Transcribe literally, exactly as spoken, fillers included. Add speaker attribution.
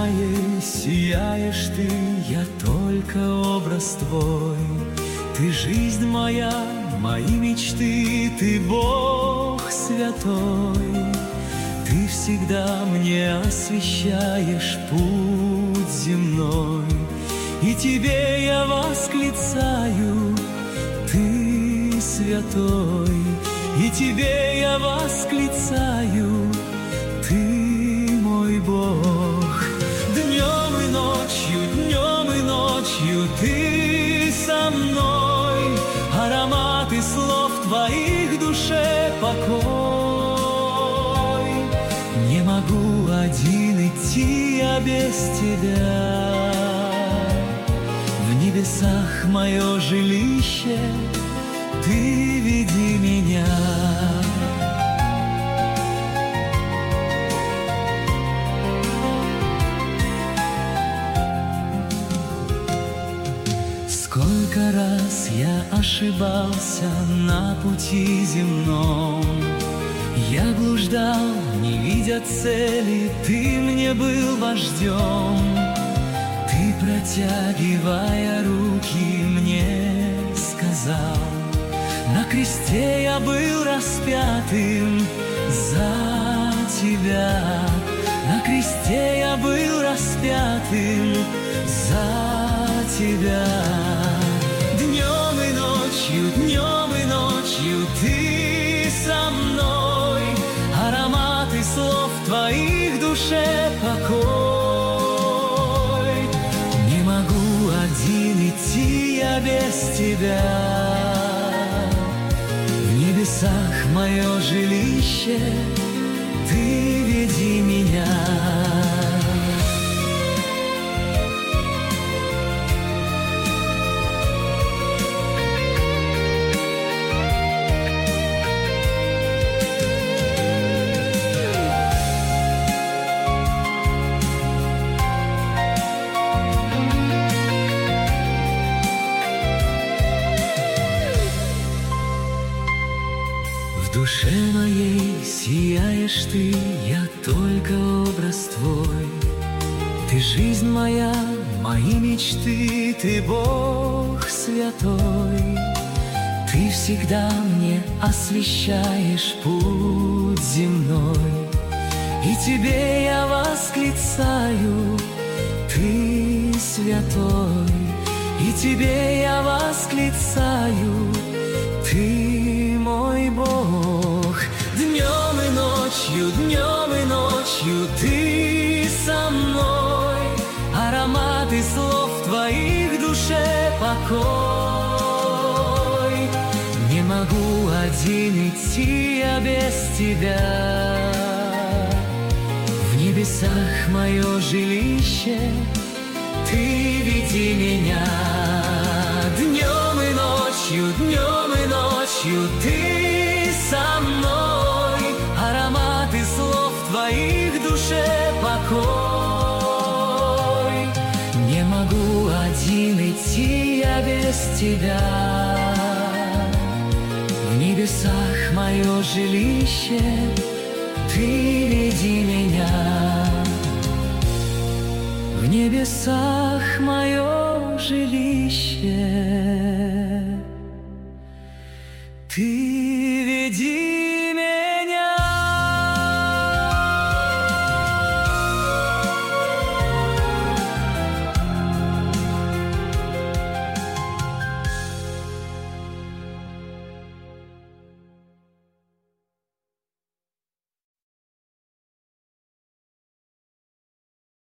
Speaker 1: моей сияешь ты, я только образ твой. Ты жизнь моя, мои мечты, ты Бог святой. Ты всегда мне освещаешь путь земной, и тебе я восклицаю, ты святой. И тебе я восклицаю, ты мой Бог. Днем и ночью, днем и ночью ты со мной. Ароматы слов твоих душе покой. Не могу один идти я без тебя. В небесах мое жилище, ты веди меня. Сколько раз я ошибался на пути земном. Я блуждал, не видя цели, ты мне был вождем. Ты, протягивая руки, мне сказал: на кресте я был распятым за тебя. На кресте я был распятым за тебя. Днем и ночью, днем и ночью ты со мной. Ароматы слов твоих душе покой. Не могу один идти я без тебя. В небесах мое жилище, ты веди меня. В душе моей сияешь ты, я только образ твой. Ты жизнь моя, мои мечты, ты Бог святой. Ты всегда мне освещаешь путь земной, и тебе я восклицаю, ты святой. И тебе я восклицаю, ты мой Бог. Днем и ночью, днем и ночью ты со мной. Ароматы слов твоих душе покой. Не могу один идти я без тебя. В небесах мое жилище, ты веди меня. Днем и ночью, днем и ночью ты со мной. Ароматы слов твоих душе покой. Не могу один идти я без тебя. В небесах мое жилище, ты веди меня. В небесах мое жилище, ты веди